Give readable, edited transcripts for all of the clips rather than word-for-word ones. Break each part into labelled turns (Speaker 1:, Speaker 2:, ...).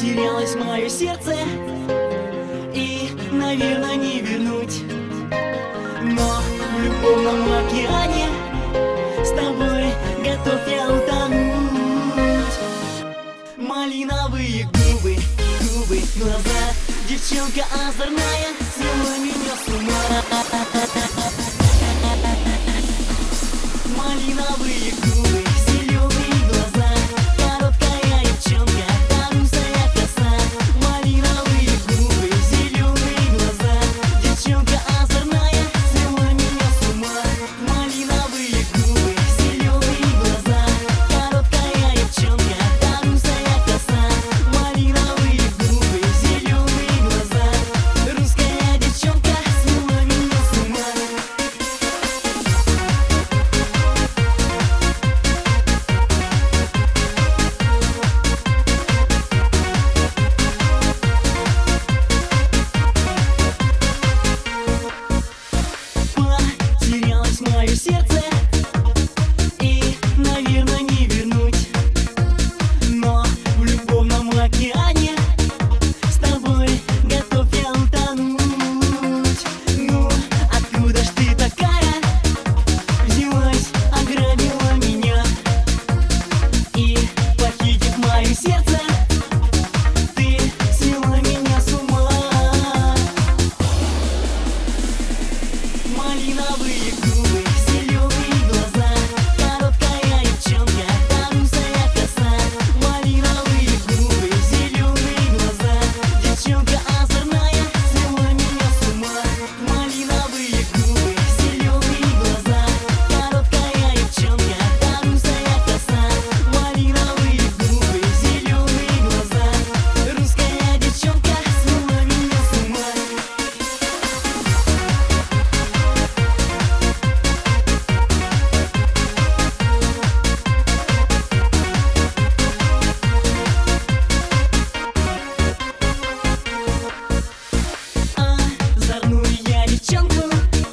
Speaker 1: Потерялось мое сердце, и, наверное, не вернуть. Но в любовном океане с тобой готов я утонуть. Малиновые губы, губы, глаза, девчонка озорная свела меня с ума. Малиновые губы, зеленые глаза, короткая девчонка, русая коса. Малиновые губы, зеленые глаза, девчонка озорная свела меня с ума. Малиновые губы, зеленые глаза, короткая девчонка, русая коса. Малиновые губы, зеленые глаза, русская девчонка свела меня с ума. Потерялось мое сердце, и, наверное, не вернуть. Но в любовном океане с тобой готов я утонуть. Ну, откуда ж ты такая взялась, ограбила меня? И, похитив мое сердце, ты свела меня с ума. Малиновые губы, зеленые глаза, короткая девчонка, русая коса. Малиновые губы, зеленые глаза, девчонка озорная свела меня с ума. Малиновые губы, зеленые глаза, короткая девчонка, русая коса. Малиновые губы, зеленые глаза, русская девчонка свела меня с ума. Озорную я девчонку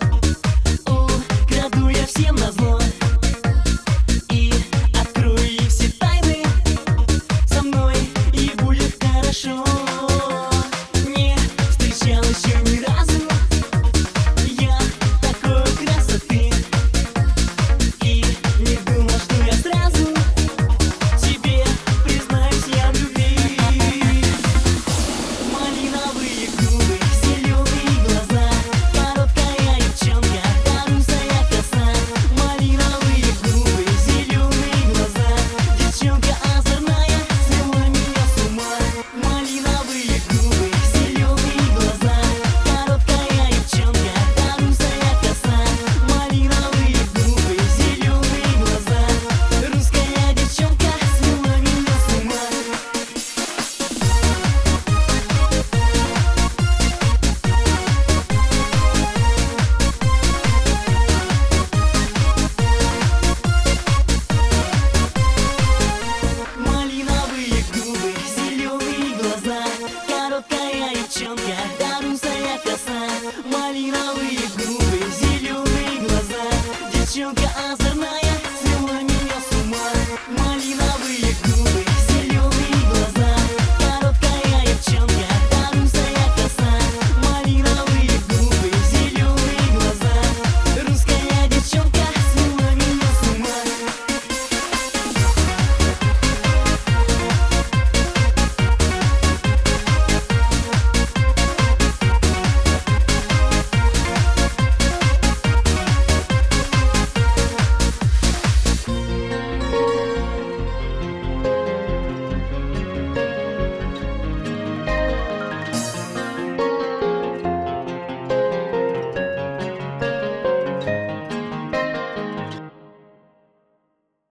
Speaker 1: украду я всем назло, и открою ей все тайны. Со мной ей будет хорошо. Не встречал еще ни разу я такой красоты, и не думал, что я сразу тебе признаюсь я в любви. Малиновые губы, зеленые глаза, короткая девчонка, русая коса. Малиновые губы, зеленые глаза, девчонка озорная свела меня с ума. Малиновые губы, зеленые глаза, короткая девчонка, русая коса. Малиновые губы, зеленые глаза, русская девчонка свела меня с ума. Малиновые губы, зеленые глаза, короткая девчонка, русая коса. Малиновые губы, зеленые глаза, девчонка озорная